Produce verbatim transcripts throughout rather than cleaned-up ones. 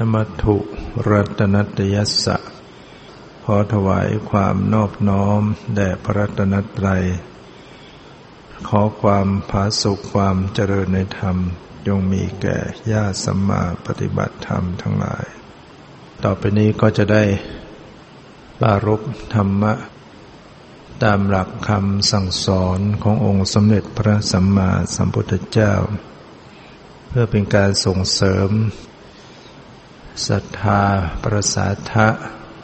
มัตถุรัตนัตยัสสะขอถวายความนอบน้อมแด่พระรัตนตรัยขอความผาสุกความเจริญในธรรมจงมีแก่ญาติสัมมาปฏิบัติธรรมทั้งหลายต่อไปนี้ก็จะได้ปรารภธรรมะตามหลักคำสั่งสอนขององค์สมเด็จพระสัมมาสัมพุทธเจ้าเพื่อเป็นการส่งเสริมศรัทธาประสาทะ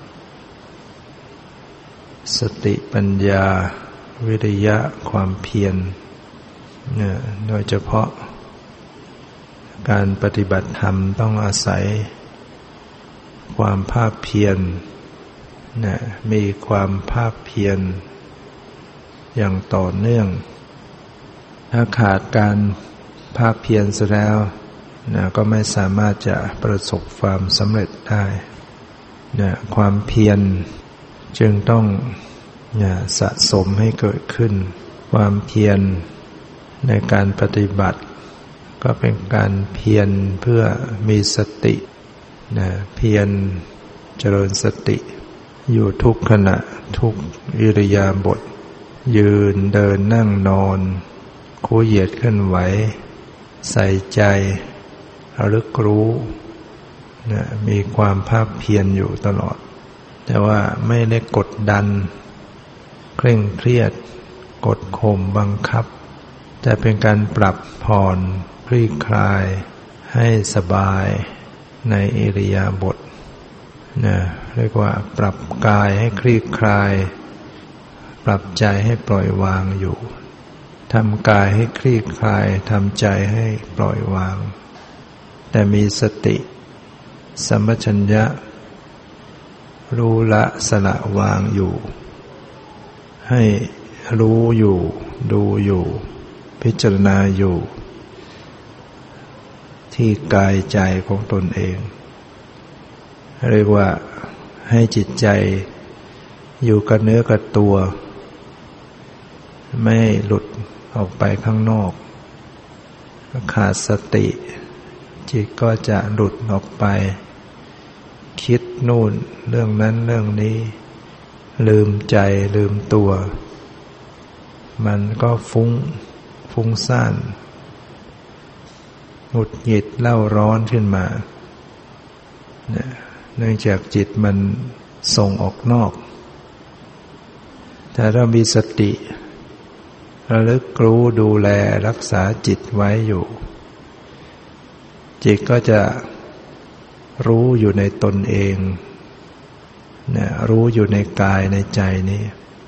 สติปัญญาวิริยะความเพียรเนี่ยโดยเฉพาะการปฏิบัติธรรมต้องอาศัยความภาคเพียรเนี่ยมีความภาคเพียรอย่างต่อเนื่องถ้าขาดการภาคเพียรเสียแล้วนะก็ไม่สามารถจะประสบความสำเร็จได้นะความเพียรจึงต้องนะสะสมให้เกิดขึ้นความเพียรในการปฏิบัติก็เป็นการเพียรเพื่อมีสตินะเพียรเจริญสติอยู่ทุกขณะทุกอิริยาบถยืนเดินนั่งนอนคู่เหยียดเคลื่อนไหวใส่ใจระลึกรู้นะมีความภาคเพียรอยู่ตลอดแต่ว่าไม่ได้กดดันเคร่งเครียดกดข่มบังคับแต่เป็นการปรับผ่อนคลี่คลายให้สบายในอิริยาบถนะเรียกว่าปรับกายให้คลี่คลายปรับใจให้ปล่อยวางอยู่ทำกายให้คลี่คลายทำใจให้ปล่อยวางแต่มีสติสัมปชัญญะรู้ละสละวางอยู่ให้รู้อยู่ดูอยู่พิจารณาอยู่ที่กายใจของตนเองเรียกว่าให้จิตใจอยู่กับเนื้อกับตัวไม่หลุดออกไปข้างนอกขาดสติจิตก็จะหลุดออกไปคิดนู่นเรื่องนั้นเรื่องนี้ลืมใจลืมตัวมันก็ฟุ้งฟุ้งซ่านหงุดหงิดเล่าร้อนขึ้นมาเนื่องจากจิตมันส่งออกนอกแต่เรามีสติระลึกรู้ดูแลรักษาจิตไว้อยู่จิตก็จะรู้อยู่ในตนเองนะรู้อยู่ในกายในใจนี้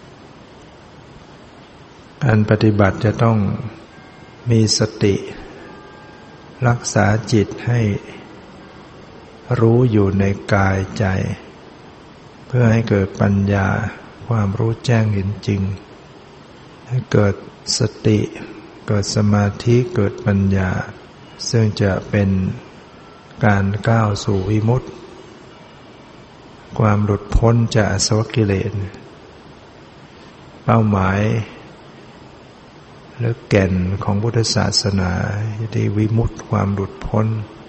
การปฏิบัติจะต้องมีสติรักษาจิตให้รู้อยู่ในกายใจเพื่อให้เกิดปัญญาความรู้แจ้งเห็นจริงให้เกิดสติเกิดสมาธิเกิดปัญญาซึ่งจะเป็นการก้าวสู่วิมุตติความหลุดพ้นจากอาสวะกิเลสเป้าหมายหรือแก่นของพุทธศาสนาที่วิมุตติความหลุดพ้น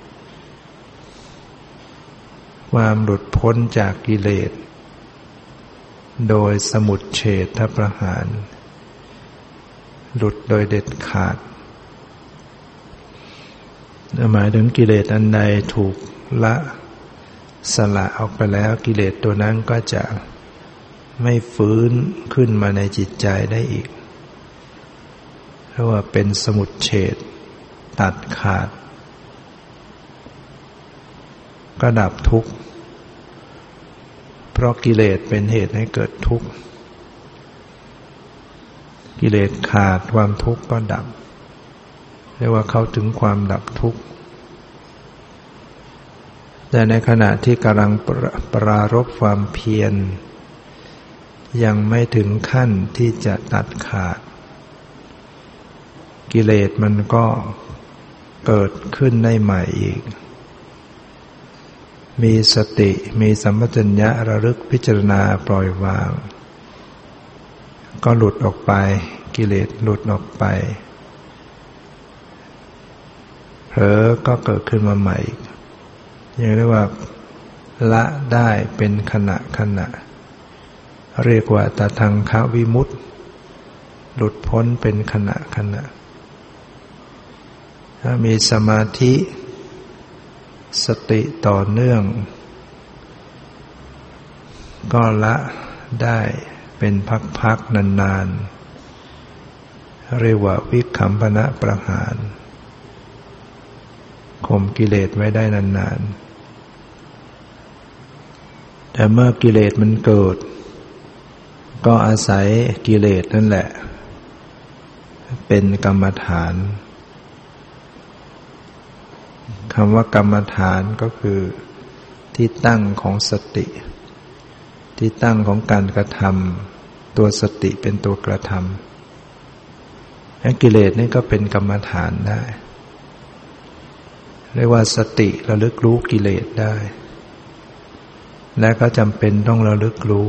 ความหลุดพ้นจากกิเลสโดยสมุจเฉทประหารหลุดโดยเด็ดขาดหมายถึงกิเลสอันใดถูกละสละออกไปแล้วกิเลสตัวนั้นก็จะไม่ฟื้นขึ้นมาในจิตใจได้อีกเพราะว่าเป็นสมุจเฉทตัดขาดก็ดับทุกข์เพราะกิเลสเป็นเหตุให้เกิดทุกข์กิเลสขาดความทุกข์ก็ดับเรียกว่าเข้าถึงความดับทุกข์แต่ในขณะที่กำลังปรารภความเพียรยังไม่ถึงขั้นที่จะตัดขาดกิเลสมันก็เกิดขึ้นได้ใหม่อีกมีสติมีสัมปชัญญะระลึกพิจารณาปล่อยวางก็หลุดออกไปกิเลสหลุดออกไป เผลอก็เกิดขึ้นมาใหม่อย่างเรียกว่าละได้เป็นขณะขณะเรียกว่าตทังควิมุตติหลุดพ้นเป็นขณะขณะถ้ามีสมาธิสติต่อเนื่องก็ละได้เป็นพักๆนานๆเรียกว่าวิคัมปนะประหารข่มกิเลสไว้ได้นานๆแต่เมื่อกิเลสมันเกิดก็อาศัยกิเลสนั่นแหละเป็นกรรมฐานคำว่ากรรมฐานก็คือที่ตั้งของสติที่ตั้งของการกระทำตัวสติเป็นตัวกระทำและกิเลสนี่ก็เป็นกรรมฐานได้เรียกว่าสติระลึกรู้กิเลสได้และก็จำเป็นต้องระลึกรู้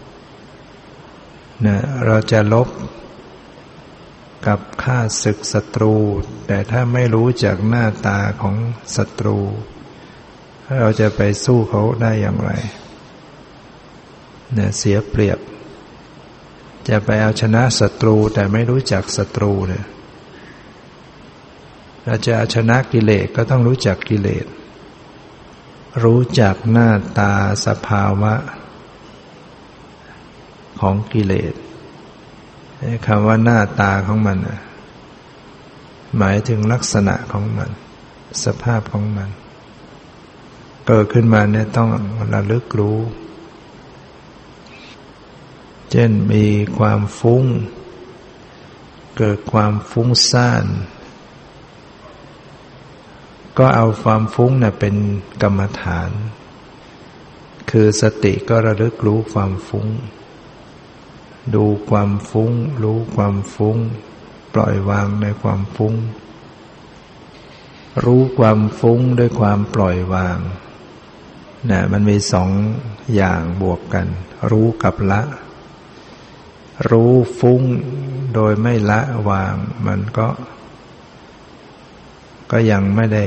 นะเราจะลบกับฆ่าศึกศัตรูแต่ถ้าไม่รู้จักหน้าตาของศัตรูเราจะไปสู้เขาได้อย่างไรเนี่ยเสียเปรียบจะไปเอาชนะศัตรูแต่ไม่รู้จักศัตรูเนี่ยเราจะเอาชนะกิเลสก็ต้องรู้จักกิเลสรู้จักหน้าตาสภาวะของกิเลสคำว่าหน้าตาของมันหมายถึงลักษณะของมันสภาพของมันเกิดขึ้นมาเนี่ยต้องระลึกรู้เช่นมีความฟุ้งเกิดความฟุ้งซ่านก็เอาความฟุ้งน่ะเป็นกรรมฐานคือสติก็ระลึกรู้ความฟุ้งดูความฟุ้งรู้ความฟุ้งปล่อยวางในความฟุ้งรู้ความฟุ้งด้วยความปล่อยวางนะมันมีสองอย่างบวกกันรู้กับละรู้ฟุ้งโดยไม่ละวางมันก็ก็ยังไม่ได้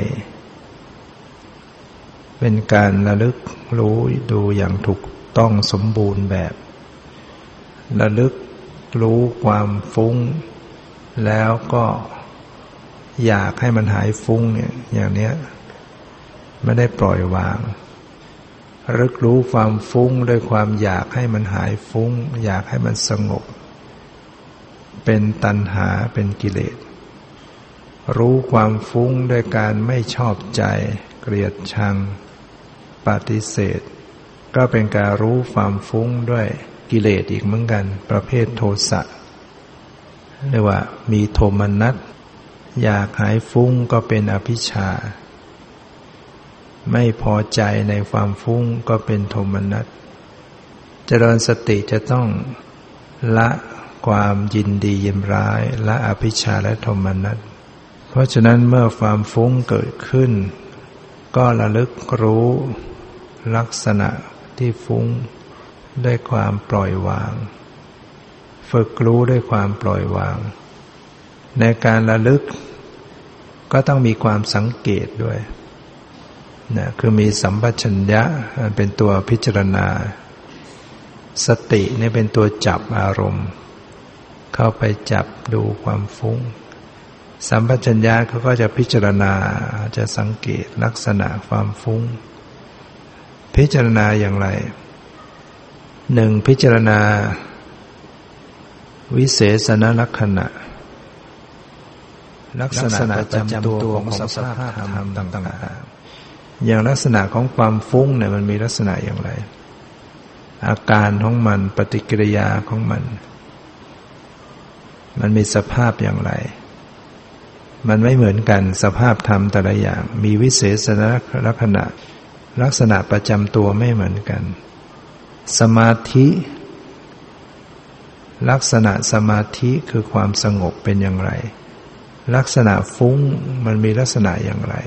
เป็นการระลึกรู้ดูอย่างถูกต้องสมบูรณ์แบบระลึกรู้ความฟุ้งแล้วก็อยากให้มันหายฟุ้งเนี่ยอย่างเนี้ยไม่ได้ปล่อยวางระลึกรู้ความฟุ้งด้วยความอยากให้มันหายฟุ้งอยากให้มันสงบเป็นตัณหาเป็นกิเลสรู้ความฟุ้งด้วยการไม่ชอบใจเกลียดชังปฏิเสธก็เป็นการรู้ความฟุ้งด้วยกิเลสอีกเหมือนกันประเภทโทสะเรียกว่ามีโทมนัสอยากหายฟุ้งก็เป็นอภิชฌาไม่พอใจในความฟุ้งก็เป็นโทมนัสเจริญสติจะต้องละความยินดียินร้ายละอภิชฌาและโทมนัสเพราะฉะนั้นเมื่อความฟุ้งเกิดขึ้นก็ระลึกรู้ลักษณะที่ฟุ้งด้วยความปล่อยวางฝึกรู้ด้วยความปล่อยวางในการระลึกก็ต้องมีความสังเกตด้วยนะคือมีสัมปชัญญะเป็นตัวพิจารณาสตินี่เป็นตัวจับอารมณ์เข้าไปจับดูความฟุ้งสัมปชัญญะเขาก็จะพิจารณาจะสังเกตลักษณะความฟุ้งพิจารณาอย่างไรหนึ่งพิจารณาวิเศษณลักษณะลักษณะประจำตัวของสภาพธรรมต่างๆอย่างลักษณะของความฟุ้งเนี่ยมันมีลักษณะอย่างไรอาการของมันปฏิกิริยาของมันมันมีสภาพอย่างไรมันไม่เหมือนกันสภาพธรรมแต่ละอย่างมีวิเศษณลักษณะลักษณะประจำตัวไม่เหมือนกันสมาธิลักษณะสมาธิคือความสงบเป็นอย่างไรลักษณะฟุ้งมันมีลักษณะอย่างไร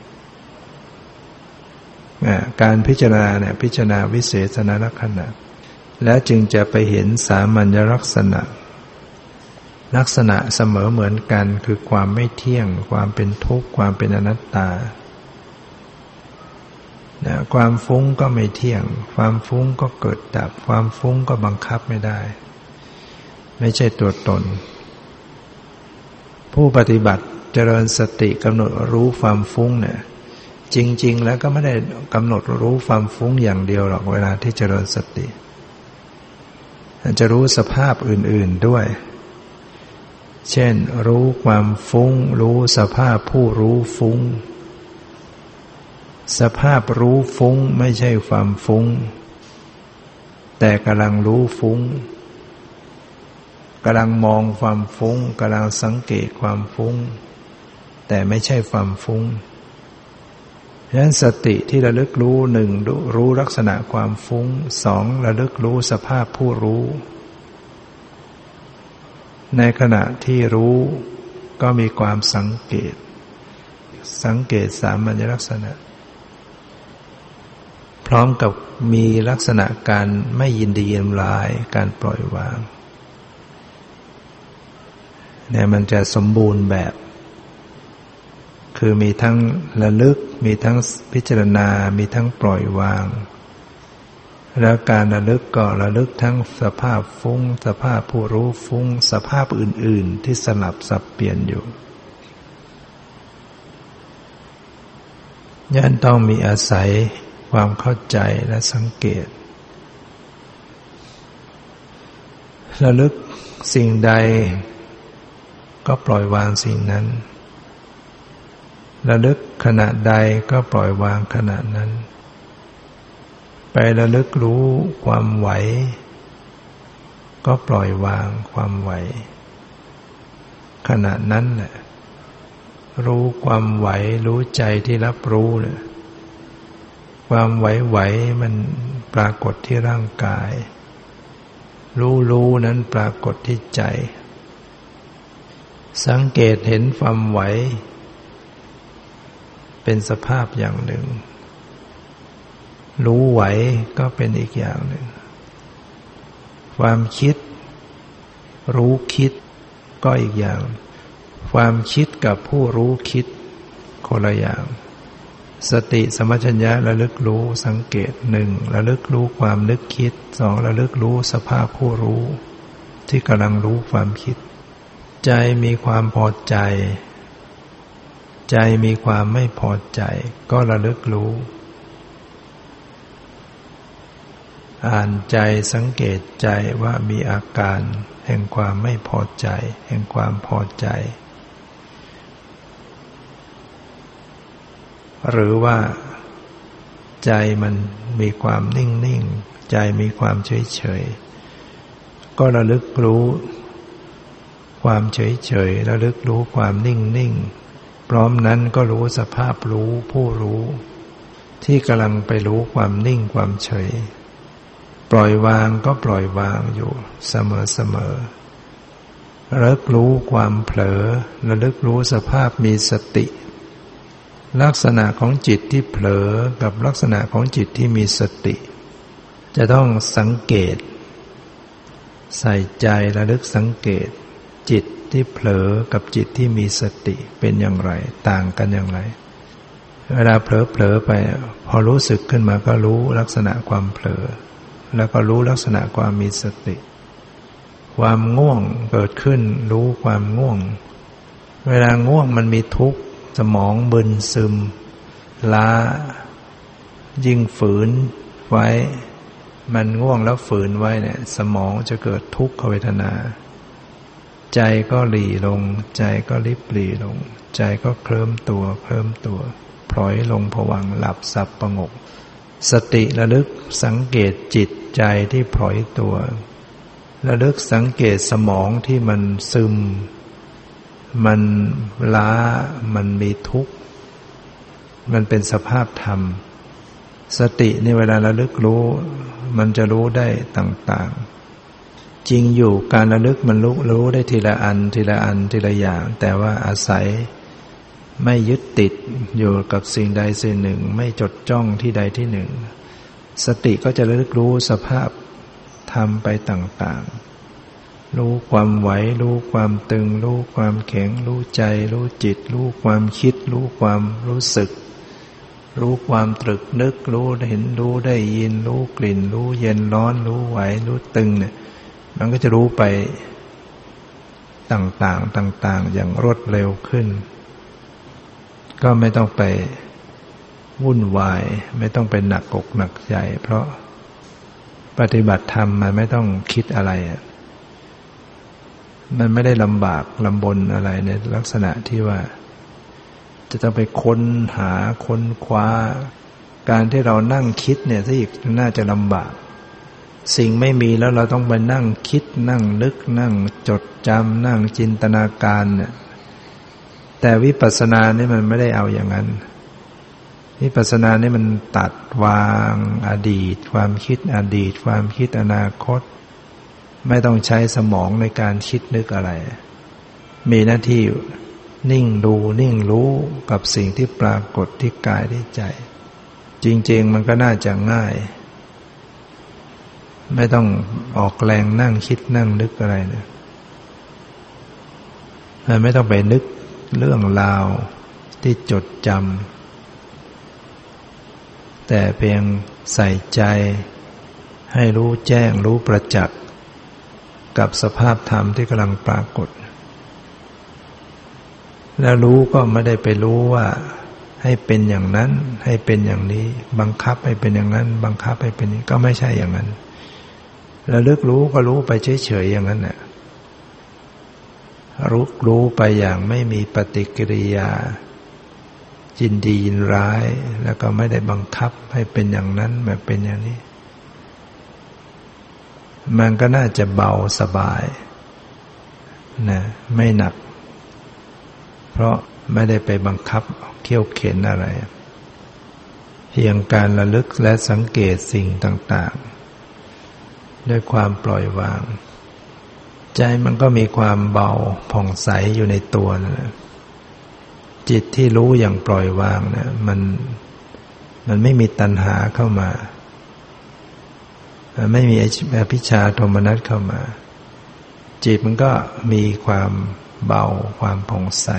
การพิจารณาเนี่ยพิจารณาวิเศษณลักษณะแล้วจึงจะไปเห็นสามัญลักษณะลักษณะเสมอเหมือนกันคือความไม่เที่ยงความเป็นทุกข์ความเป็นอนัตตานะความฟุ้งก็ไม่เที่ยงความฟุ้งก็เกิดดับความฟุ้งก็บังคับไม่ได้ไม่ใช่ตัวตนผู้ปฏิบัติเจริญสติกำหนดรู้ความฟุ้งเนี่ยจริงๆแล้วก็ไม่ได้กำหนดรู้ความฟุ้งอย่างเดียวหรอกเวลาที่เจริญสติจะรู้สภาพอื่นๆด้วยเช่นรู้ความฟุ้งรู้สภาพผู้รู้ฟุ้งสภาพรู้ฟุ้งไม่ใช่ความฟุ้งแต่กำลังรู้ฟุ้งกำลังมองความฟุ้งกำลังสังเกตความฟุ้งแต่ไม่ใช่ความฟุ้งฉะนั้นสติที่ระลึกรู้หนึ่งรู้ลักษณะความฟุ้งสองระลึกรู้สภาพผู้รู้ในขณะที่รู้ก็มีความสังเกตสังเกตสามัญลักษณะพร้อมกับมีลักษณะการไม่ยินดียินร้ายการปล่อยวางเนี่ยมันจะสมบูรณ์แบบคือมีทั้งระลึกมีทั้งพิจารณามีทั้งปล่อยวางแล้วการระลึกก็ระลึกทั้งสภาพฟุ้งสภาพผู้รู้ฟุ้งสภาพอื่นๆที่สลับสับเปลี่ยนอยู่ยันต้องมีอาศัยความเข้าใจและสังเกตระลึกสิ่งใดก็ปล่อยวางสิ่งนั้นระลึกขณะใดก็ปล่อยวางขณะนั้นไประลึกรู้ความไหวก็ปล่อยวางความไหวขณะนั้นแหละรู้ความไหวรู้ใจที่รับรู้เลยความไหวๆมันปรากฏที่ร่างกายรู้รู้นั้นปรากฏที่ใจสังเกตเห็นความไหวเป็นสภาพอย่างหนึ่งรู้ไหวก็เป็นอีกอย่างหนึ่งความคิดรู้คิดก็อีกอย่างความคิดกับผู้รู้คิดคนละอย่างสติสัมปชัญญะระลึกรู้สังเกตหนึ่งระลึกรู้ความนึกคิดสองระลึกรู้สภาพผู้รู้ที่กำลังรู้ความคิดใจมีความพอใจใจมีความไม่พอใจก็ระลึกรู้อ่านใจสังเกตใจว่ามีอาการแห่งความไม่พอใจแห่งความพอใจหรือว่าใจมันมีความนิ่งๆใจมีความเฉยๆก็ระลึกรู้ความเฉยๆระลึกรู้ความนิ่งๆพร้อมนั้นก็รู้สภาพรู้ผู้รู้ที่กำลังไปรู้ความนิ่งความเฉยปล่อยวางก็ปล่อยวางอยู่เสมอๆระลึกรู้ความเผลอระลึกรู้สภาพมีสติลักษณะของจิตที่เผลอกับลักษณะของจิตที่มีสติจะต้องสังเกตใส่ใจระลึกสังเกตจิตที่เผลอกับจิตที่มีสติเป็นอย่างไรต่างกันอย่างไรเวลาเผลอเผลอไปพอรู้สึกขึ้นมาก็รู้ลักษณะความเผลอแล้วก็รู้ลักษณะความมีสติความง่วงเกิดขึ้นรู้ความง่วงเวลาง่วงมันมีทุกข์สมองบึนซึมล้ายิ่งฝืนไว้มันง่วงแล้วฝืนไว้เนี่ยสมองจะเกิดทุกขเวทนาใจก็หลีลงใจก็ลิบหลีลงใจก็เคลิ้มตัวเคลิ้มตัวพลอยลงภวังค์หลับสับประงกสติระลึกสังเกตจิตใจที่พลอยตัวระลึกสังเกตสมองที่มันซึมมันล้ามันมีทุกข์มันเป็นสภาพธรรมสติในเวลาระลึกรู้มันจะรู้ได้ต่างๆจริงอยู่การระลึกมันรู้รู้ได้ทีละอันทีละอันทีละอย่างแต่ว่าอาศัยไม่ยึดติดอยู่กับสิ่งใดสิ่งหนึ่งไม่จดจ้องที่ใดที่หนึ่งสติก็จะระลึกรู้สภาพธรรมไปต่างๆรู้ความไหวรู้ความตึงรู้ความแข็งรู้ใจรู้จิตรู้ความคิดรู้ความรู้สึกรู้ความตรึกนึกรู้เห็นรู้ได้ยินรู้กลิ่นรู้เย็นร้อนรู้ไหวรู้ตึงเนี่ยมันก็จะรู้ไปต่างๆต่างๆอย่างรวดเร็วขึ้นก็ไม่ต้องไปวุ่นวายไม่ต้องไปหนักอกหนักใจเพราะปฏิบัติธรรมมันไม่ต้องคิดอะไรมันไม่ได้ลำบากลำบนอะไรในลักษณะที่ว่าจะต้องไปค้นหาค้นคว้าการที่เรานั่งคิดเนี่ยที่อีกน่าจะลำบากสิ่งไม่มีแล้วเราต้องไปนั่งคิดนั่งนึกนั่งจดจำนั่งจินตนาการเนี่ยแต่วิปัสสนานี่มันไม่ได้เอาอย่างนั้นวิปัสสนานี่มันตัดวางอดีตความคิดอดีตความคิดอนาคตไม่ต้องใช้สมองในการคิดนึกอะไรมีหน้าที่นิ่งดูนิ่งรู้กับสิ่งที่ปรากฏที่กายที่ใจจริงๆมันก็น่าจะง่ายไม่ต้องออกแรงนั่งคิดนั่งนึกอะไรนะไม่ต้องไปนึกเรื่องราวที่จดจำแต่เพียงใส่ใจให้รู้แจ้งรู้ประจักษ์กับสภาพธรรมที่กำลังปรากฏแล้วรู้ก็ไม่ได้ไปรู้ว่าให้เป็นอย่างนั้นให้เป็นอย่างนี้บังคับให้เป็นอย่างนั้นบังคับให้เป็นนี้ก็ไม่ใช่อย่างนั้นแล้วลึกรู้ก็รู้ไปเฉยๆอย่างนั้นน่ะรู้รู้ไปอย่างไม่มีปฏิกิริยายินดียินร้ายแล้วก็ไม่ได้บังคับให้เป็นอย่างนั้นแบบเป็นอย่างนี้มันก็น่าจะเบาสบายนะไม่หนักเพราะไม่ได้ไปบังคับเขี่ยวเข็นอะไรเพียงการระลึกและสังเกตสิ่งต่างๆด้วยความปล่อยวางใจมันก็มีความเบาผ่องใสอยู่ในตัวนะจิตที่รู้อย่างปล่อยวางเนี่ยมันมันไม่มีตัณหาเข้ามาไม่มีอภิชฌาโทมนัสเข้ามาจิตมันก็มีความเบาความผ่องใส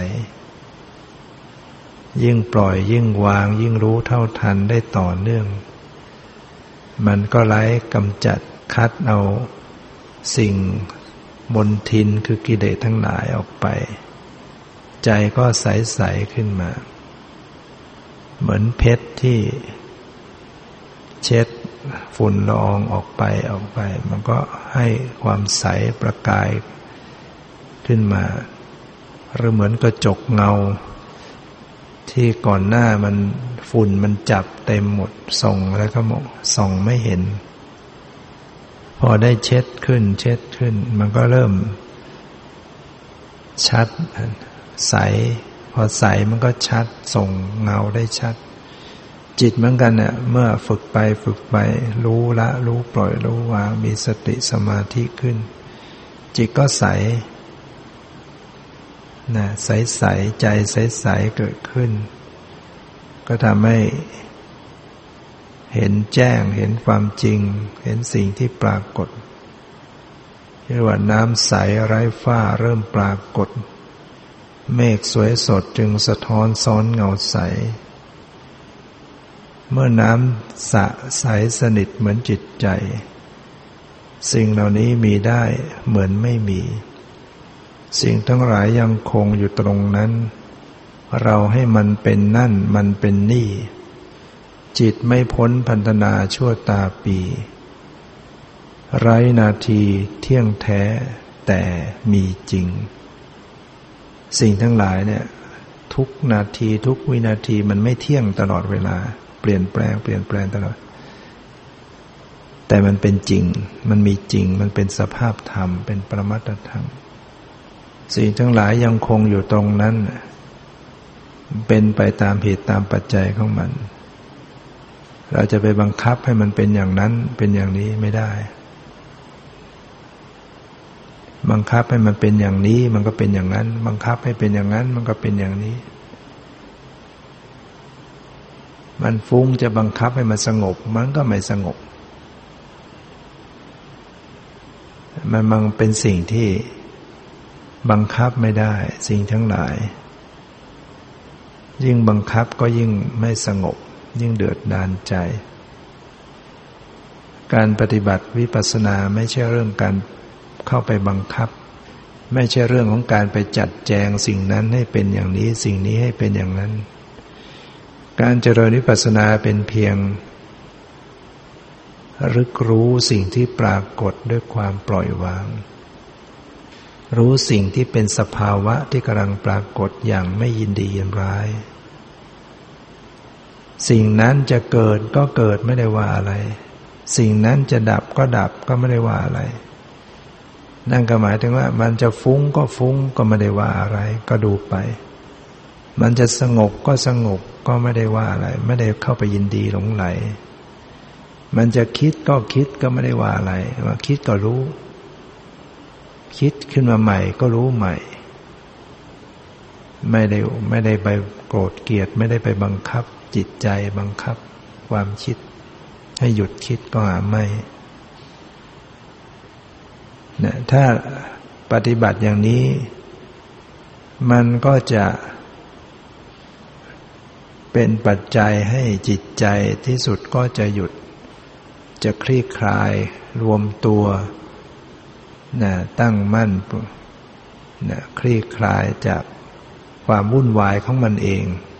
ยิ่งปล่อยยิ่งวางยิ่งรู้เท่าทันได้ต่อเนื่องมันก็ไล่กำจัดคัดเอาสิ่งมลทินคือกิเลสทั้งหลายออกไปใจก็ใสๆขึ้นมาเหมือนเพชรที่เช็ดฝุ่นละอองออกไปออกไปมันก็ให้ความใสประกายขึ้นมาหรือเหมือนกระจกเงาที่ก่อนหน้ามันฝุ่นมันจับเต็มหมดส่องแล้วก็ส่องไม่เห็นพอได้เช็ดขึ้นเช็ดขึ้นมันก็เริ่มชัดใสพอใสมันก็ชัดส่งเงาได้ชัดจิตเหมือนกันเนี่ยเมื่อฝึกไปฝึกไปรู้ละรู้ปล่อยรู้วางมีสติสมาธิขึ้นจิตก็ใสนะใสๆใจใสๆเกิดขึ้นก็ทำให้เห็นแจ้งเห็นความจริงเห็นสิ่งที่ปรากฏเรียกว่าน้ำใสไร้ฝ้าเริ่มปรากฏเมฆสวยสดจึงสะท้อนซ้อนเงาใสเมื่อน้ำสะใสสนิทเหมือนจิตใจสิ่งเหล่านี้มีได้เหมือนไม่มีสิ่งทั้งหลายยังคงอยู่ตรงนั้นเราให้มันเป็นนั่นมันเป็นนี่จิตไม่พ้นพันธนาชั่วตาปีไร้นาทีเที่ยงแท้แต่มีจริงสิ่งทั้งหลายเนี่ยทุกนาทีทุกวินาทีมันไม่เที่ยงตลอดเวลาเปลี่ยนแปลงเปลี่ยนแปลงตลอดแต่มันเป็นจริงมันมีจริงมันเป็นสภาพธรรมเป็นปรมัตถธรรมสิ่งทั้งหลายยังคงอยู่ตรงนั้นเป็นไปตามเหตุตามปัจจัยของมันเราจะไปบังคับให้มันเป็นอย่างนั้นเป็นอย่างนี้ไม่ได้บังคับให้มันเป็นอย่างนี้มันก็เป็นอย่างนั้นบังคับให้เป็นอย่างนั้นมันก็เป็นอย่างนี้มันฟุ้งจะบังคับให้มันสงบมันก็ไม่สงบมันมันเป็นสิ่งที่บังคับไม่ได้สิ่งทั้งหลายยิ่งบังคับก็ยิ่งไม่สงบยิ่งเดือดดาลใจการปฏิบัติวิปัสสนาไม่ใช่เรื่องการเข้าไปบังคับไม่ใช่เรื่องของการไปจัดแจงสิ่งนั้นให้เป็นอย่างนี้สิ่งนี้ให้เป็นอย่างนั้นการเจริญวิปัสสนาเป็นเพียงรึกรู้สิ่งที่ปรากฏด้วยความปล่อยวางรู้สิ่งที่เป็นสภาวะที่กำลังปรากฏอย่างไม่ยินดียินร้ายสิ่งนั้นจะเกิดก็เกิดไม่ได้ว่าอะไรสิ่งนั้นจะดับก็ดับก็ไม่ได้ว่าอะไรนั่นก็หมายถึงว่ามันจะฟุ้งก็ฟุ้งก็ไม่ได้ว่าอะไรก็ดูไปมันจะสงบก็สงบก็ไม่ได้ว่าอะไรไม่ได้เข้าไปยินดีหลงไหลมันจะคิดก็คิดก็ไม่ได้ว่าอะไรว่าคิดก็รู้คิดขึ้นมาใหม่ก็รู้ใหม่ไม่ได้ไม่ได้ไปโกรธเกลียดไม่ได้ไปบังคับจิตใจบังคับความคิดให้หยุดคิดก็หาไม่เนี่ยถ้าปฏิบัติอย่างนี้มันก็จะเป็นปัจจัยให้จิตใจที่สุดก็จะหยุดจะคลี่คลายรวมตัวนะตั้งมั่นนะคลี่คลายจากความวุ่นวายของมันเอง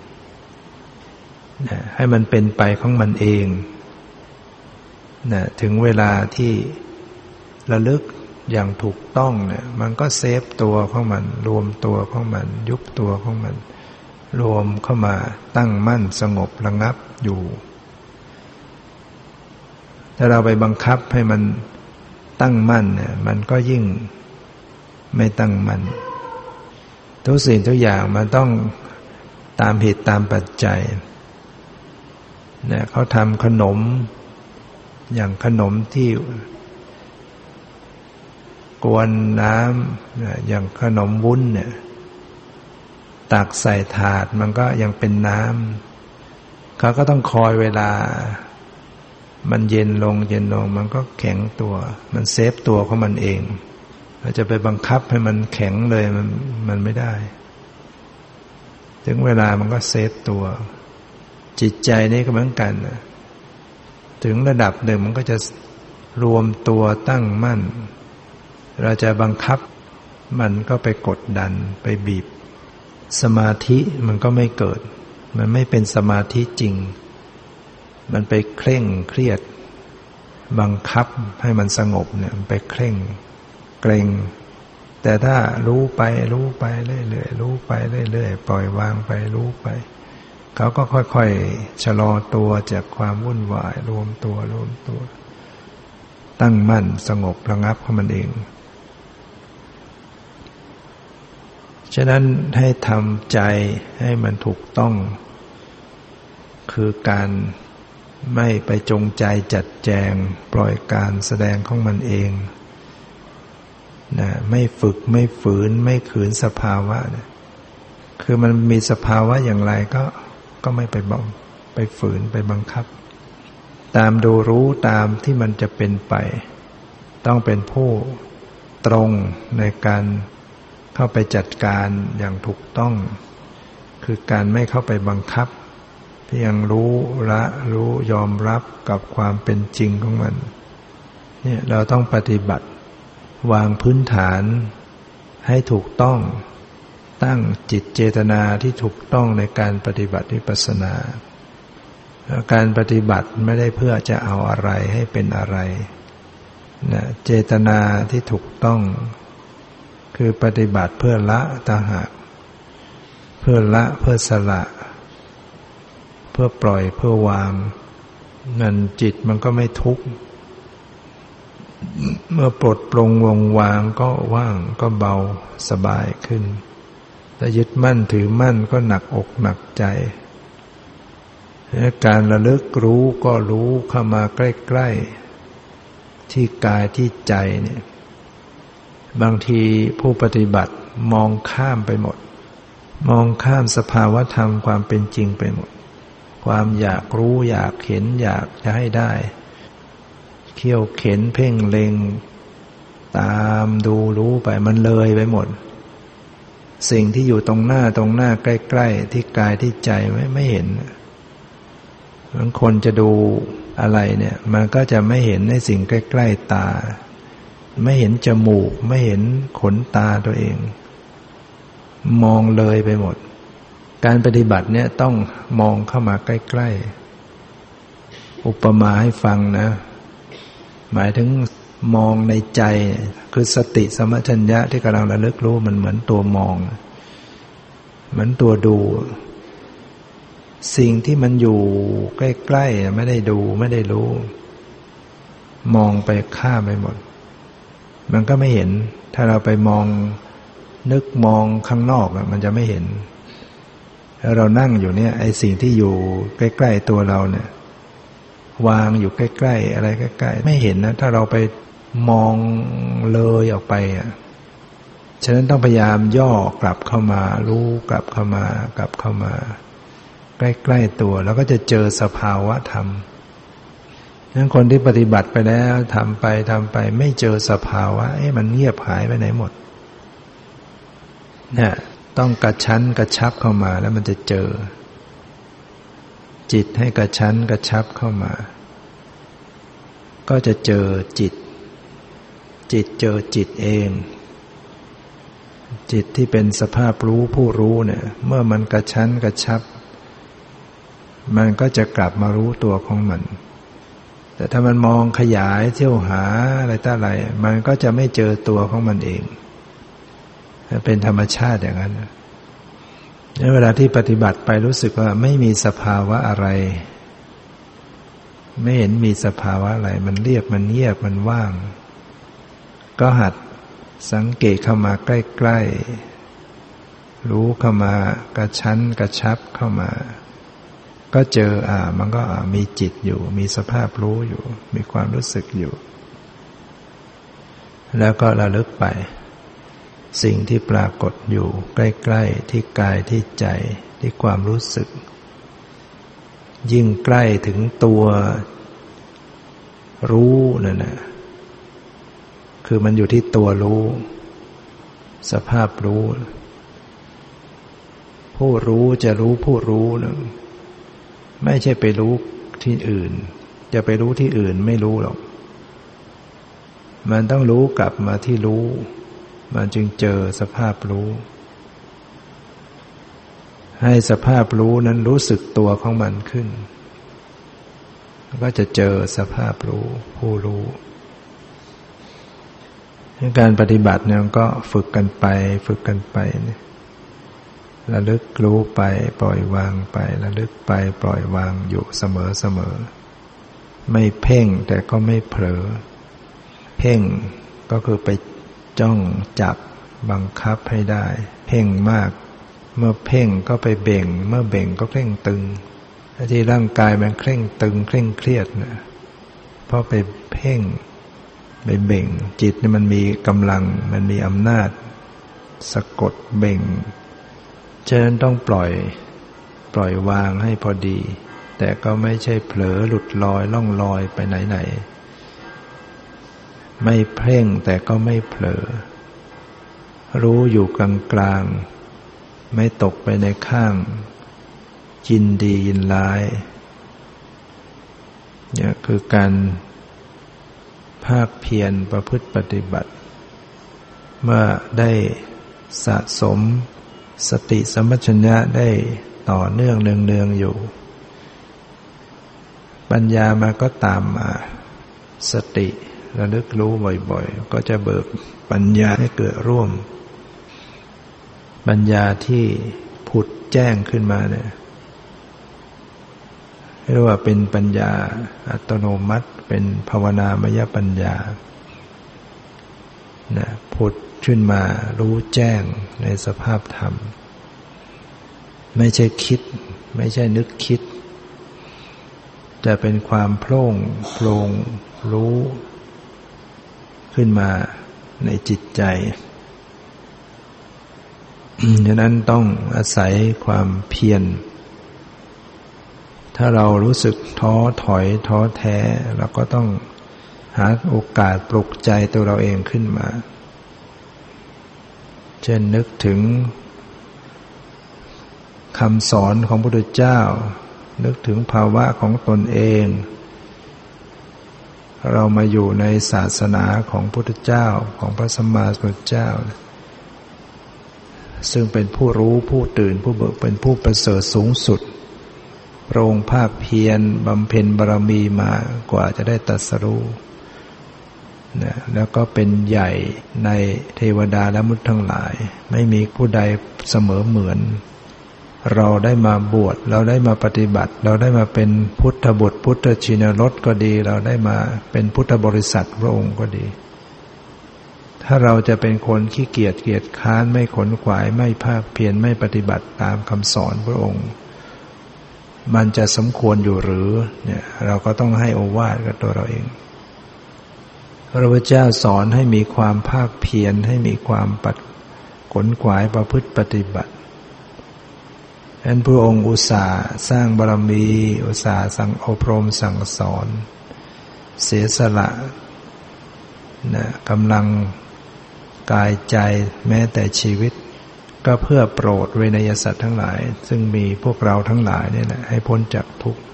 นะให้มันเป็นไปของมันเองนะถึงเวลาที่ระลึกอย่างถูกต้องเนี่ยมันก็เซฟตัวของมันรวมตัวของมันยุบตัวของมันรวมเข้ามาตั้งมั่นสงบระงับอยู่ถ้าเราไปบังคับให้มันตั้งมั่นเนี่ยมันก็ยิ่งไม่ตั้งมั่นทุกสิ่งทุกอย่างมันต้องตามเหตุตามปัจจัยเนี่ยเขาทำขนมอย่างขนมที่กวนน้ำอย่างขนมวุ้นเนี่ยตักใส่ถาดมันก็ยังเป็นน้ำเขาก็ต้องคอยเวลามันเย็นลงเย็นลงมันก็แข็งตัวมันเซฟตัวของมันเองเราจะไปบังคับให้มันแข็งเลยมันมันไม่ได้ถึงเวลามันก็เซฟตัวจิตใจนี่ก็เหมือนกันถึงระดับหนึ่งมันก็จะรวมตัวตั้งมั่นเราจะบังคับมันก็ไปกดดันไปบีบสมาธิมันก็ไม่เกิดมันไม่เป็นสมาธิจริงมันไปเคร่งเครียดบังคับให้มันสงบเนี่ยมันไปเคร่งเกร็งแต่ถ้ารู้ไปรู้ไปเรื่อยๆรู้ไปเรื่อยๆปล่อยวางไปรู้ไปเขาก็ค่อยๆชะลอตัวจากความวุ่นวายรวมตัวรวมตัวตั้งมั่นสงบระงับของมันเองฉะนั้นให้ทำใจให้มันถูกต้องคือการไม่ไปจงใจจัดแจงปล่อยการแสดงของมันเองนะไม่ฝึกไม่ฝืนไม่ขืนสภาวะนะคือมันมีสภาวะอย่างไรก็ก็ไม่ไปบังไปฝืนไปบังคับตามดูรู้ตามที่มันจะเป็นไปต้องเป็นผู้ตรงในการเข้าไปจัดการอย่างถูกต้องคือการไม่เข้าไปบังคับเพียงรู้ละรู้ยอมรับกับความเป็นจริงของมันเนี่ยเราต้องปฏิบัติวางพื้นฐานให้ถูกต้องตั้งจิตเจตนาที่ถูกต้องในการปฏิบัติวิปัสสนาการปฏิบัติไม่ได้เพื่อจะเอาอะไรให้เป็นอะไรนะเจตนาที่ถูกต้องคือปฏิบัติเพื่อละตหะเพื่อละเพื่อสละเพื่อปล่อยเพื่อวางนั่นจิตมันก็ไม่ทุกข์เมื่อปลดปลงวงวางก็ว่างก็เบาสบายขึ้นแต่ยึดมั่นถือมั่นก็หนักอกหนักใจการระลึกรู้ก็รู้เข้ามาใกล้ๆที่กายที่ใจเนี่ยบางทีผู้ปฏิบัติมองข้ามไปหมดมองข้ามสภาวะธรรมความเป็นจริงไปหมดความอยากรู้อยากเห็นอยากจะให้ได้เขี่ยวเข็นเพ่งเล็งตามดูรู้ไปมันเลยไปหมดสิ่งที่อยู่ตรงหน้าตรงหน้าใกล้ๆที่กายที่ใจไม่ไม่เห็นบางคนจะดูอะไรเนี่ยมันก็จะไม่เห็นในสิ่งใกล้ๆตาไม่เห็นจมูกไม่เห็นขนตาตัวเองมองเลยไปหมดการปฏิบัติเนี่ยต้องมองเข้ามาใกล้ๆอุปมาให้ฟังนะหมายถึงมองในใจคือสติสัมปชัญญะที่กำลังระลึกรู้มันเหมือนตัวมองเหมือนตัวดูสิ่งที่มันอยู่ใกล้ๆไม่ได้ดูไม่ได้รู้มองไปข้ามไปหมดมันก็ไม่เห็นถ้าเราไปมองนึกมองข้างนอกมันจะไม่เห็นแล้วเรานั่งอยู่เนี่ยไอ้สิ่งที่อยู่ใกล้ๆตัวเราเนี่ยวางอยู่ใกล้ๆอะไรใกล้ๆไม่เห็นนะถ้าเราไปมองเลยออกไปอ่ะฉะนั้นต้องพยายามย่อกลับเข้ามารู้กลับเข้ามากลับเข้ามาใกล้ๆตัวแล้วก็จะเจอสภาวะธรรมฉะนั้นคนที่ปฏิบัติไปแล้วทำไปทำไปไม่เจอสภาวะเอ๊ะมันเงียบหายไปไหนหมดเนี่ยต้องกระชั้นกระชับเข้ามาแล้วมันจะเจอจิตให้กระชั้นกระชับเข้ามาก็จะเจอจิตจิตเจอจิตเองจิตที่เป็นสภาพรู้ผู้รู้เนี่ยเมื่อมันกระชั้นกระชับมันก็จะกลับมารู้ตัวของมันแต่ถ้ามันมองขยายเที่ยวหาอะไรต่ออะไรมันก็จะไม่เจอตัวของมันเองเป็นธรรมชาติอย่างนั้นเวลาที่ปฏิบัติไปรู้สึกว่าไม่มีสภาวะอะไรไม่เห็นมีสภาวะอะไรมันเรียบมันเงียบมันว่างก็หัดสังเกตเข้ามาใกล้ๆรู้เข้ามากระชั้นกระชับเข้ามาก็เจออ่ามันก็มีจิตอยู่มีสภาพรู้อยู่มีความรู้สึกอยู่แล้วก็ระลึกไปสิ่งที่ปรากฏอยู่ใกล้ๆที่กายที่ใจที่ความรู้สึกยิ่งใกล้ถึงตัวรู้นั่นนะคือมันอยู่ที่ตัวรู้สภาพรู้ผู้รู้จะรู้ผู้รู้นะไม่ใช่ไปรู้ที่อื่นจะไปรู้ที่อื่นไม่รู้หรอกมันต้องรู้กลับมาที่รู้มันจึงเจอสภาพรู้ให้สภาพรู้นั้นรู้สึกตัวของมันขึ้นก็จะเจอสภาพรู้ผู้รู้การปฏิบัติเนี่ยก็ฝึกกันไปฝึกกันไประลึกรู้ไปปล่อยวางไประลึกไปปล่อยวางอยู่เสมอเสมอไม่เพ่งแต่ก็ไม่เผลอเพ่งก็คือไปจ้องจับบังคับให้ได้เพ่งมากเมื่อเพ่งก็ไปเบ่งเมื่อเบ่งก็เคร่งตึงที่ร่างกายมันเคร่งตึงเคร่งเครียดนะเพราะไปเพ่งไปเบ่งจิตนี่มันมีกำลังมันมีอำนาจสะกดเบ่งฉะนั้นต้องปล่อยปล่อยวางให้พอดีแต่ก็ไม่ใช่เผลอหลุดลอยล่องลอยไปไหนๆไม่เพ่งแต่ก็ไม่เผลอรู้อยู่กลางๆไม่ตกไปในข้างยินดียินร้ายเนี่ยคือการภาคเพียรประพฤติปฏิบัติเมื่อได้สะสมสติสัมปชัญญะได้ต่อเนื่องเนืองๆอยู่ปัญญามาก็ตามมาสติระลึกรู้บ่อยๆก็จะเบิกปัญญาให้เกิดร่วมปัญญาที่ผุดแจ้งขึ้นมาเนี่ยเรียกว่าเป็นปัญญาอัตโนมัติเป็นภาวนามยปัญญานะผุดขึ้นมารู้แจ้งในสภาพธรรมไม่ใช่คิดไม่ใช่นึกคิดแต่เป็นความโพร่งโปร่งรู้ขึ้นมาในจิตใจฉะนั้นต้องอาศัยความเพียรถ้าเรารู้สึกท้อถอยท้อแท้เราก็ต้องหาโอกาสปลุกใจตัวเราเองขึ้นมาเช่นนึกถึงคำสอนของพระพุทธเจ้านึกถึงภาวะของตนเองเรามาอยู่ในศาสนาของพุทธเจ้าของพระสัมมาสัมพุทธเจ้าซึ่งเป็นผู้รู้ผู้ตื่นผู้เบิกเป็นผู้ประเสริฐสูงสุดพระองค์ภาคเพียรบำเพ็ญบารมีมากว่าจะได้ตรัสรู้นะแล้วก็เป็นใหญ่ในเทวดาและมนุษย์ทั้งหลายไม่มีผู้ใดเสมอเหมือนเราได้มาบวชเราได้มาปฏิบัติเราได้มาเป็นพุทธบุตรพุทธชินรสก็ดีเราได้มาเป็นพุทธบริษัทพระองค์ก็ดีถ้าเราจะเป็นคนขี้เกียจเกียจค้านไม่ขนขวายไม่ภาคเพียรไม่ปฏิบัติตามคำสอนพระองค์มันจะสมควรอยู่หรือเนี่ยเราก็ต้องให้โอวาทกับตัวเราเองพระพุทธเจ้าสอนให้มีความภาคเพียรให้มีความปัดขนขวายประพฤติปฏิบัติฉะนั้นพระองค์อุตส่าห์สร้างบารมีอุตส่าห์สั่งอบรมสั่งสอนเสียสละนะกำลังกายใจแม้แต่ชีวิตก็เพื่อโปรดเวนยสัตว์ทั้งหลายซึ่งมีพวกเราทั้งหลายนี่แหละให้พ้นจากทุกข์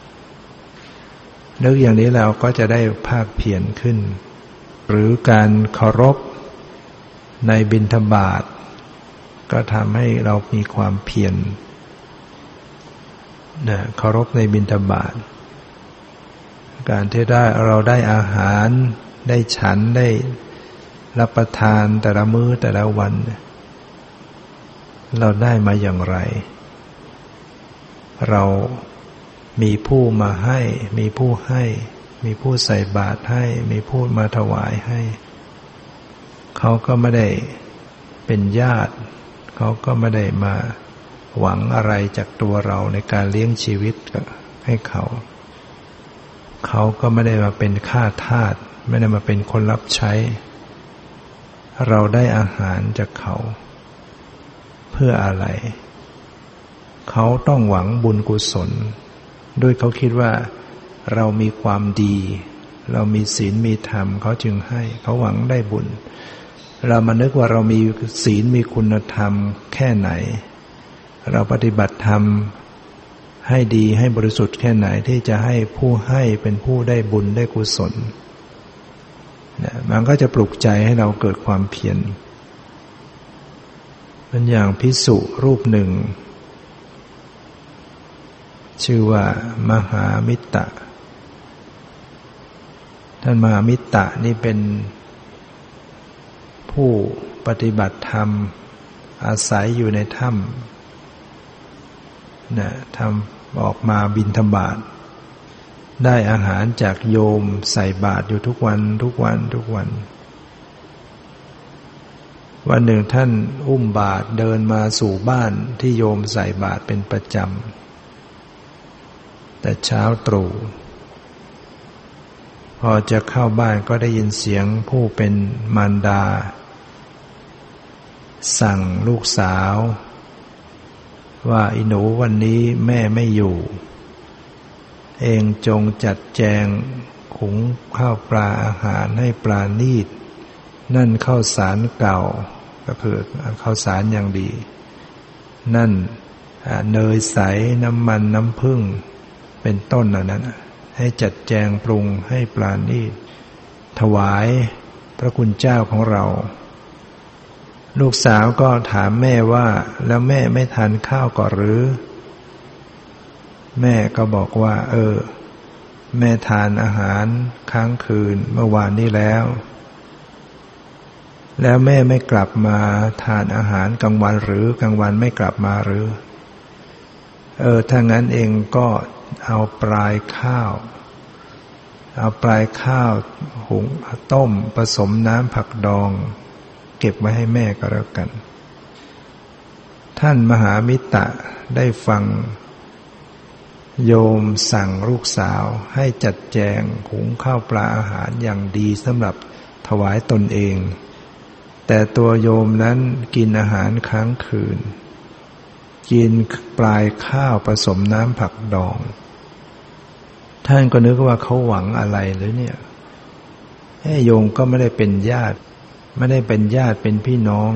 นึกอย่างนี้เราก็จะได้ภาคเพียรขึ้นหรือการเคารพในบิณฑบาตก็ทำให้เรามีความเพียรนะเคารพในบิณฑบาตการที่ได้เราได้อาหารได้ฉันได้รับประทานแต่ละมื้อแต่ละวันเราได้มาอย่างไรเรามีผู้มาให้มีผู้ให้มีผู้ใส่บาตรให้มีผู้มาถวายให้เขาก็ไม่ได้เป็นญาติเขาก็ไม่ได้มาหวังอะไรจากตัวเราในการเลี้ยงชีวิตให้เขาเขาก็ไม่ได้มาเป็นข้าทาสไม่ได้มาเป็นคนรับใช้เราได้อาหารจากเขาเพื่ออะไรเขาต้องหวังบุญกุศลด้วยเขาคิดว่าเรามีความดีเรามีศีลมีธรรมเขาจึงให้เขาหวังได้บุญเรามานึกว่าเรามีศีลมีคุณธรรมแค่ไหนเราปฏิบัติธรรมให้ดีให้บริสุทธิ์แค่ไหนที่จะให้ผู้ให้เป็นผู้ได้บุญได้กุศลนะมันก็จะปลุกใจให้เราเกิดความเพียรเป็นอย่างภิกษุรูปหนึ่งชื่อว่ามหามิตตะท่านมหามิตตะนี่เป็นผู้ปฏิบัติธรรมอาศัยอยู่ในถ้ำนะทำออกมาบิณฑบาตได้อาหารจากโยมใส่บาตรอยู่ทุกวันทุกวันทุกวันวันหนึ่งท่านอุ้มบาตรเดินมาสู่บ้านที่โยมใส่บาตรเป็นประจำแต่เช้าตรู่พอจะเข้าบ้านก็ได้ยินเสียงผู้เป็นมารดาสั่งลูกสาวว่าอีหนูวันนี้แม่ไม่อยู่เองจงจัดแจงขุงข้าวปลาอาหารให้ปราณีตนั่นข้าวสารเก่าก็คือข้าวสารอย่างดีนั่นเนยใสน้ำมันน้ำผึ้งเป็นต้นเหล่านั้นให้จัดแจงปรุงให้ปราณีตถวายพระคุณเจ้าของเราลูกสาวก็ถามแม่ว่าแล้วแม่ไม่ทานข้าวก่อนหรือแม่ก็บอกว่าเออแม่ทานอาหารค้างคืนเมื่อวานนี้แล้วแล้วแม่ไม่กลับมาทานอาหารกลางวันหรือกลางวันไม่กลับมาหรือเออถ้างั้นเองก็เอาปลายข้าวเอาปลายข้าวหุงต้มผสมน้ำผักดองเก็บไว้ให้แม่ก็แล้วกันท่านมหามิตตะได้ฟังโยมสั่งลูกสาวให้จัดแจงหุงข้าวปลาอาหารอย่างดีสำหรับถวายตนเองแต่ตัวโยมนั้นกินอาหารค้างคืนกินปลายข้าวผสมน้ำผักดองท่านก็นึกว่าเขาหวังอะไรหรือเนี่ยไอ้โยมก็ไม่ได้เป็นญาติไม่ได้เป็นญาติเป็นพี่น้อง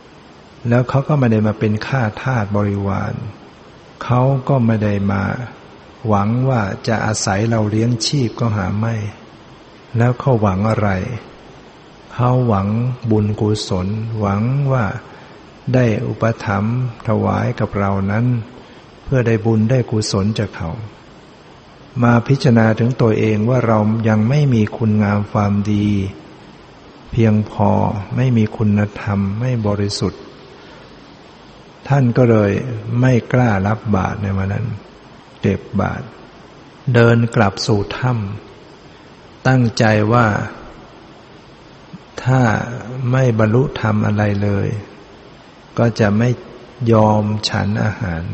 แล้วเขาก็ไม่ได้มาเป็นข้าทาสบริวารเขาก็ไม่ได้มาหวังว่าจะอาศัยเราเลี้ยงชีพก็หาไม่แล้วเขาหวังอะไรเขาหวังบุญกุศลหวังว่าได้อุปถัมภ์ถวายกับเรานั้นเพื่อได้บุญได้กุศลจากเขามาพิจารณาถึงตัวเองว่าเรายังไม่มีคุณงามความดีเพียงพอไม่มีคุณธรรมไม่บริสุทธิ์ท่านก็เลยไม่กล้ารับบาตรในวันนั้นเก็บบาตรเดินกลับสู่ถ้ำตั้งใจว่าถ้าไม่บรรลุธรรมอะไรเลยก็จะไม่ยอมฉันอาหาร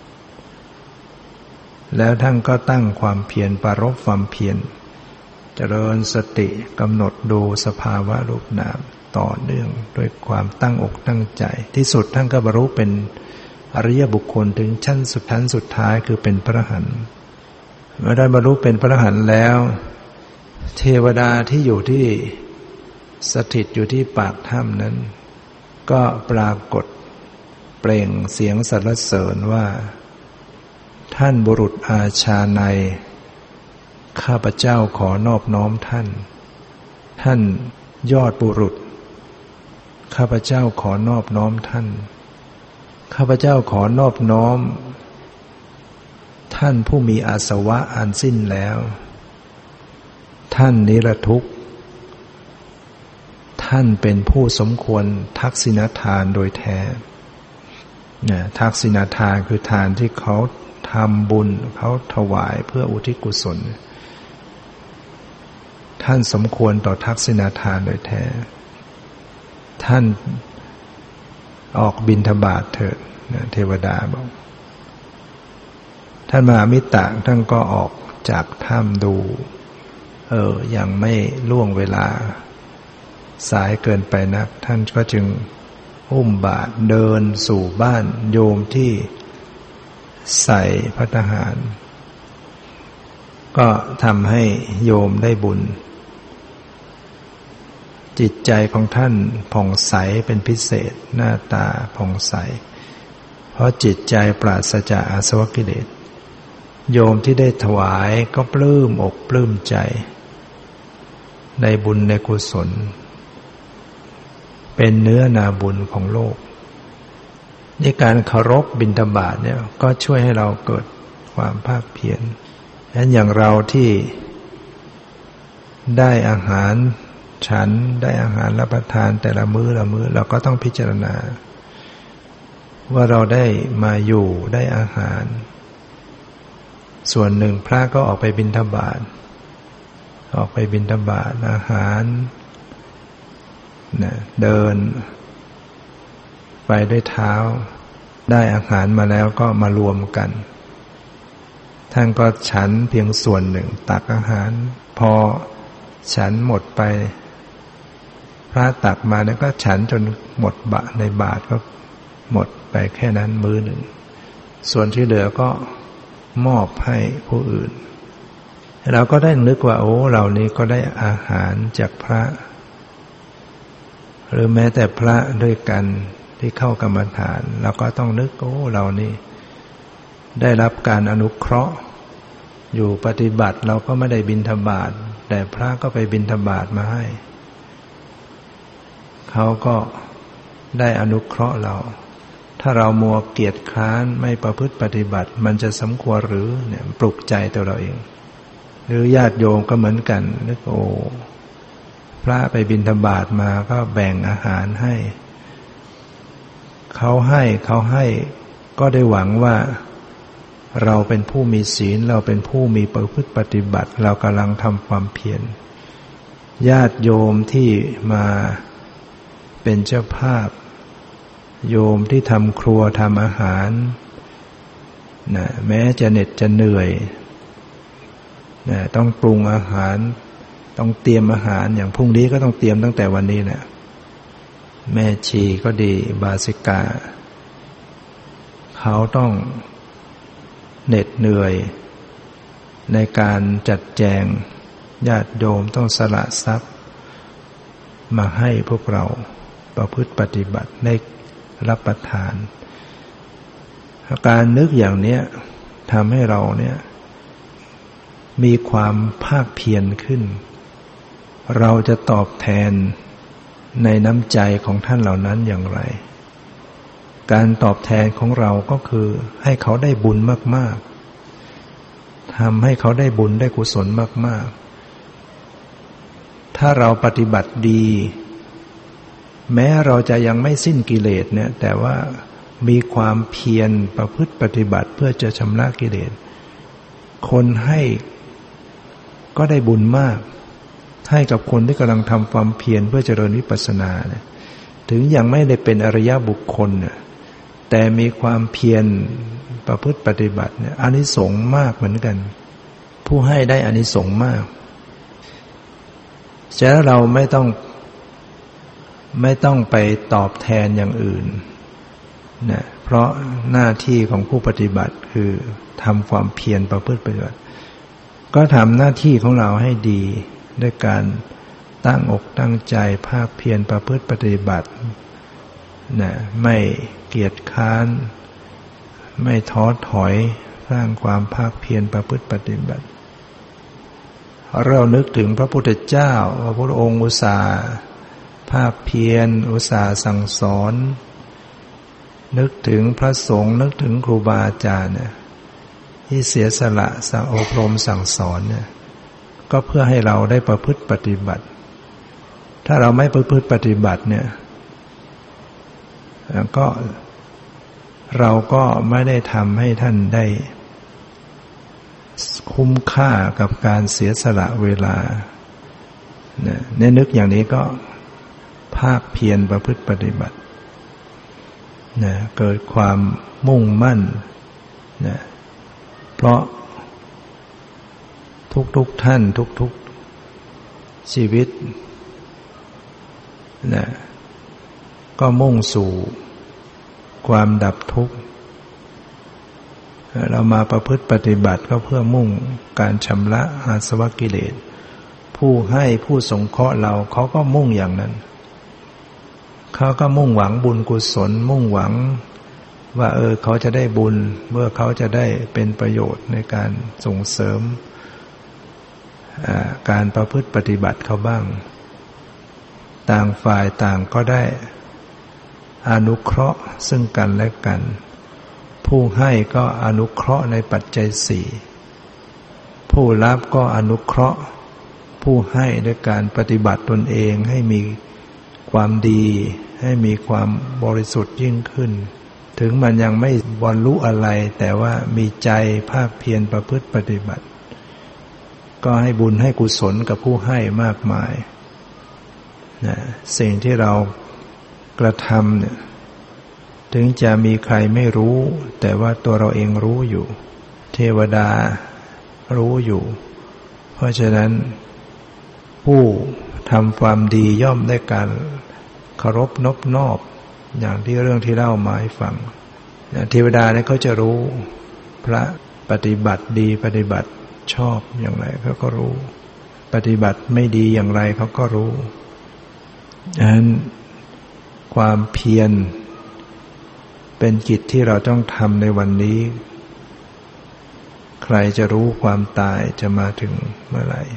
แล้วท่านก็ตั้งความเพียรปรารภความเพียรเจริญสติกำหนดดูสภาวะรูปนามต่อเนื่องด้วยความตั้งอกตั้งใจที่สุดท่านก็บรรลุเป็นอริยบุคคลถึงชั้นสุดชั้นสุดท้ายคือเป็นพระอรหันต์เมื่อได้บรรลุเป็นพระอรหันต์แล้วเทวดาที่อยู่ที่สถิตอยู่ที่ปากถ้ำนั้นก็ปรากฏเปล่งเสียงสรรเสริญว่าท่านบุรุษอาชาไนยข้าพเจ้าขอนอบน้อมท่านท่านยอดบุรุษข้าพเจ้าขอนอบน้อมท่านข้าพเจ้าขอนอบน้อมท่านผู้มีอาสวะอันสิ้นแล้วท่านนิรทุกข์ท่านเป็นผู้สมควรทักษิณทานโดยแท้เนี่ยทักษิณทานคือทานที่เขาทำบุญเขาถวายเพื่ออุทิศกุศลท่านสมควรต่อทักษิณทานโดยแท้ท่านออกบิณฑบาตเถิดเทวดาบอกท่านมหามิตรท่านก็ออกจากถ้ำดูเออยังไม่ล่วงเวลาสายเกินไปนักท่านก็จึงอุ้มบาตรเดินสู่บ้านโยมที่ใส่ภัตตาหารก็ทำให้โยมได้บุญจิตใจของท่านผ่องใสเป็นพิเศษหน้าตาผ่องใสเพราะจิตใจปราศจากอาสวะกิเลสโยมที่ได้ถวายก็ปลื้มอกปลื้มใจในบุญในกุศลเป็นเนื้อนาบุญของโลกในการเคารพบิณฑบาตเนี่ยก็ช่วยให้เราเกิดความภาคเพียรฉะนั้นอย่างเราที่ได้อาหารฉันได้อาหารรับประทานแต่ละมื้อละมื้อเราก็ต้องพิจารณาว่าเราได้มาอยู่ได้อาหารส่วนหนึ่งพระก็ออกไปบิณฑบาตออกไปบิณฑบาตอาหารนะเดินไปด้วยเท้าได้อาหารมาแล้วก็มารวมกันท่านก็ฉันเพียงส่วนหนึ่งตักอาหารพอฉันหมดไปพระตักมาแล้วก็ฉันจนหมดบะในบาตรก็หมดไปแค่นั้นมื้อหนึ่งส่วนที่เหลือก็มอบให้ผู้อื่นเราก็ได้นึกว่าโอ้เรานี้ก็ได้อาหารจากพระหรือแม้แต่พระด้วยกันที่เข้ากรรมฐานเราก็ต้องนึกโอ้เรานี่ได้รับการอนุเคราะห์อยู่ปฏิบัติเราก็ไม่ได้บิณฑบาตแต่พระก็ไปบิณฑบาตมาให้เขาก็ได้อนุเคราะห์เราถ้าเรามัวเกียจคร้านไม่ประพฤติปฏิบัติมันจะสมควรหรือเนี่ยปลุกใจตัวเราเองหรือญาติโยมก็เหมือนกันนึกโอ้พระไปบิณฑบาตมาก็แบ่งอาหารให้เขาให้เขาให้ก็ได้หวังว่าเราเป็นผู้มีศีลเราเป็นผู้มีประพฤติปฏิบัติเรากำลังทำความเพียรญาติโยมที่มาเป็นเจ้าภาพโยมที่ทำครัวทำอาหารนะแม้จะเหน็ดจะเหนื่อยนะต้องปรุงอาหารต้องเตรียมอาหารอย่างพรุ่งนี้ก็ต้องเตรียมตั้งแต่วันนี้แหละแม่ชีก็ดีบาสิกาเขาต้องเหน็ดเหนื่อยในการจัดแจงญาติโยมต้องสละทรัพย์มาให้พวกเราประพฤติปฏิบัติได้รับประทานการนึกอย่างนี้ทำให้เราเนี่ยมีความภาคเพียรขึ้นเราจะตอบแทนในน้ำใจของท่านเหล่านั้นอย่างไรการตอบแทนของเราก็คือให้เขาได้บุญมากๆทำให้เขาได้บุญได้กุศลมากๆถ้าเราปฏิบัติดีแม้เราจะยังไม่สิ้นกิเลสเนี่ยแต่ว่ามีความเพียรประพฤติปฏิบัติเพื่อจะชำระกิเลสคนให้ก็ได้บุญมากให้กับคนที่กำลังทำความเพียรเพื่อเจริญวิปัสสนาเนี่ยถึงยังไม่ได้เป็นอริยบุคคลเนี่ยแต่มีความเพียรประพฤติปฏิบัติเนี่ยอานิสงส์มากเหมือนกันผู้ให้ได้อานิสงส์มากฉะนั้นเราไม่ต้องไม่ต้องไปตอบแทนอย่างอื่นนะเพราะหน้าที่ของผู้ปฏิบัติคือทำความเพียรประพฤติปฏิบัติก็ทำหน้าที่ของเราให้ดีด้วยการตั้งอกตั้งใจภาคเพียรประพฤติปฏิบัตินะไม่เกียจค้านไม่ท้อถอยสร้างความภาคเพียรประพฤติปฏิบัติเรานึกถึงพระพุทธเจ้าพระพุทธองค์อุตส่าห์ภาคเพียรอุตส่าห์สั่งสอนนึกถึงพระสงฆ์นึกถึงครูบาอาจารย์เนี่ยที่เสียสละสั่งอบรมสั่งสอนเนี่ยก็เพื่อให้เราได้ประพฤติปฏิบัติถ้าเราไม่ประพฤติปฏิบัติเนี่ยก็เราก็ไม่ได้ทำให้ท่านได้คุ้มค่ากับการเสียสละเวลาเนี่ยในนึกอย่างนี้ก็ภาคเพียรประพฤติปฏิบัตินะเกิดความมุ่งมั่นนะเพราะทุกๆท่านทุกๆชีวิตนะก็มุ่งสู่ความดับทุกข์เรามาประพฤติปฏิบัติก็เพื่อมุ่งการชำระอาสวะกิเลสผู้ให้ผู้สงเคราะห์เราเขาก็มุ่งอย่างนั้นเขาก็มุ่งหวังบุญกุศลมุ่งหวังว่าเออเขาจะได้บุญเมื่อเขาจะได้เป็นประโยชน์ในการส่งเสริมการประพฤติปฏิบัติเขาบ้างต่างฝ่ายต่างก็ได้อนุเคราะห์ซึ่งกันและกันผู้ให้ก็อนุเคราะห์ในปัจจัยสี่ผู้รับก็อนุเคราะห์ผู้ให้ด้วยการปฏิบัติตนเองให้มีความดีให้มีความบริสุทธิ์ยิ่งขึ้นถึงมันยังไม่บรรลุอะไรแต่ว่ามีใจภาคเพียรประพฤติปฏิบัติก็ให้บุญให้กุศลกับผู้ให้มากมายนะสิ่งที่เรากระทำเนี่ยถึงจะมีใครไม่รู้แต่ว่าตัวเราเองรู้อยู่เทวดารู้อยู่เพราะฉะนั้นผู้ทำความดีย่อมได้การเคารพนบนอบอย่างที่เรื่องที่เล่ามาให้ฟังเทวดาเนี่ยเขาจะรู้พระปฏิบัติดีปฏิบัติชอบอย่างไรเขาก็รู้ปฏิบัติไม่ดีอย่างไรเขาก็รู้ดังนั้นความเพียรเป็นกิจที่เราต้องทำในวันนี้ใครจะรู้ความตายจะมาถึงเมื่อไหร่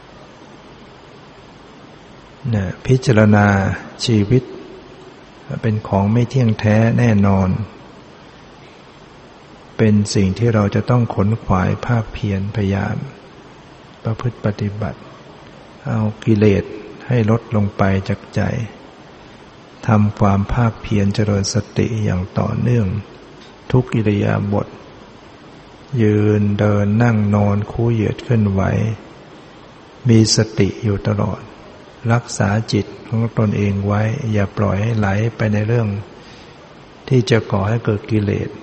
เนี่ยพิจารณาชีวิตเป็นของไม่เที่ยงแท้แน่นอนเป็นสิ่งที่เราจะต้องขนขวายภาคเพียรพยายามประพฤติปฏิบัติเอากิเลสให้ลดลงไปจากใจทำความภาคเพียรเจริญสติอย่างต่อเนื่องทุกอิริยาบถยืนเดินนั่งนอนคู่เหยียดเคลื่อนไหวมีสติอยู่ตลอดรักษาจิตของตนเองไว้อย่าปล่อยให้ไหลไปในเรื่องที่จะก่อให้เกิดกิเลส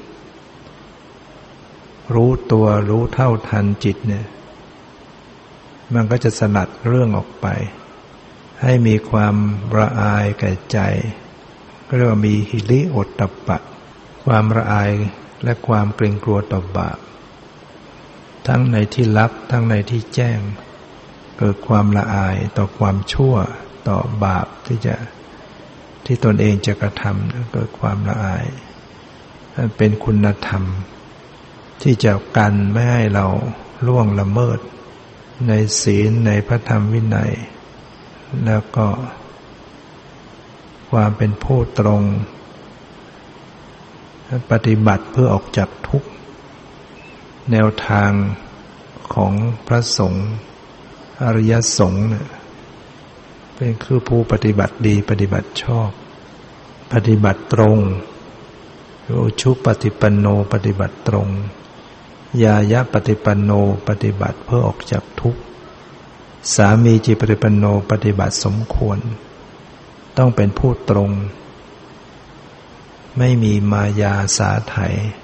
รู้ตัวรู้เท่าทันจิตเนี่ยมันก็จะสลัดเรื่องออกไปให้มีความละอายแก่ใจก็เรียกว่ามีหิริโอตตัปปะความละอายและความเกรงกลัวต่อบาปทั้งในที่ลับทั้งในที่แจ้งเกิดความละอายต่อความชั่วต่อบาปที่จะที่ตนเองจะกระทำเกิดความละอายนั่นเป็นคุณธรรมที่จะกันไม่ให้เราล่วงละเมิดในศีลในพระธรรมวินัยแล้วก็ความเป็นผู้ตรงปฏิบัติเพื่อออกจากทุกข์แนวทางของพระสงฆ์อริยสงฆ์เนี่ยเป็นคือผู้ปฏิบัติดีปฏิบัติชอบปฏิบัติตรงอุชุปฏิปันโนปฏิบัติตรงญายะปฏิปันโนปฏิบัติเพื่อออกจากทุกข์สามีจิปฏิปันโนปฏิบัติสมควรต้องเป็นผู้ตรงไม่มีมายาสาไถ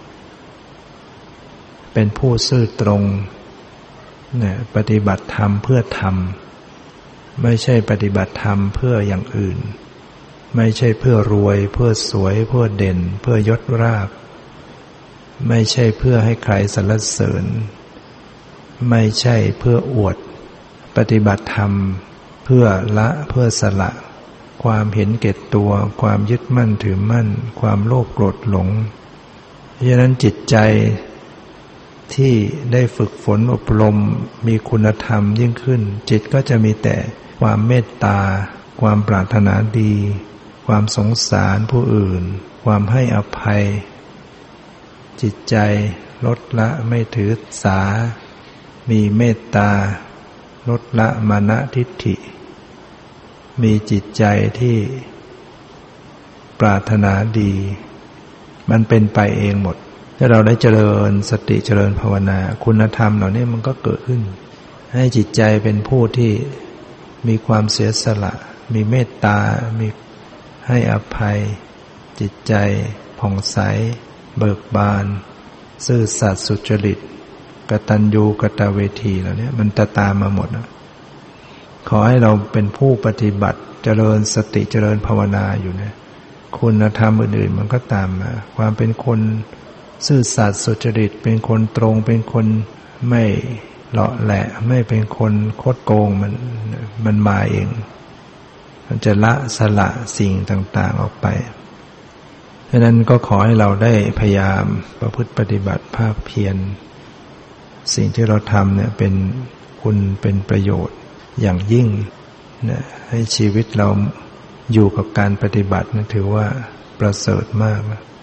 เป็นผู้ซื่อตรงเนี่ยปฏิบัติธรรมเพื่อธรรมไม่ใช่ปฏิบัติธรรมเพื่ออย่างอื่นไม่ใช่เพื่อรวยเพื่อสวยเพื่อเด่นเพื่อยศราบไม่ใช่เพื่อให้ใครสรรเสริญไม่ใช่เพื่ออวดปฏิบัติธรรมเพื่อละเพื่อสละความเห็นแก่ตัวความยึดมั่นถือมั่นความโลภโกรธหลงเพราะฉะนั้นจิตใจที่ได้ฝึกฝนอบรมมีคุณธรรมยิ่งขึ้นจิตก็จะมีแต่ความเมตตาความปรารถนาดีความสงสารผู้อื่นความให้อภัยจิตใจลดละไม่ถือสามีเมตตาลดละมานะทิฏฐิมีจิตใจที่ปรารถนาดีมันเป็นไปเองหมดถ้าเราได้เจริญสติเจริญภาวนาคุณธรรมเหล่านี้มันก็เกิดขึ้นให้จิตใจเป็นผู้ที่มีความเสียสละมีเมตตามีให้อภัยจิตใจผ่องใสเบิกบานซื่อสัตย์สุจริตกตัญญูกตเวทีเหล่านี้มันจะตามมาหมดนะขอให้เราเป็นผู้ปฏิบัติเจริญสติเจริญภาวนาอยู่นะคุณธรรมอื่นๆมันก็ตามมาความเป็นคนซื่อสัตย์สุจริตเป็นคนตรงเป็นคนไม่เลาะแหละไม่เป็นคนคดโกงมันมันมาเองมันจะละสละสิ่งต่างๆออกไปฉะนั้นก็ขอให้เราได้พยายามประพฤติปฏิบัติภาคเพียรสิ่งที่เราทำเนี่ยเป็นคุณเป็นประโยชน์อย่างยิ่งนะให้ชีวิตเราอยู่กับการปฏิบัตินะถือว่าประเสริฐมากนะ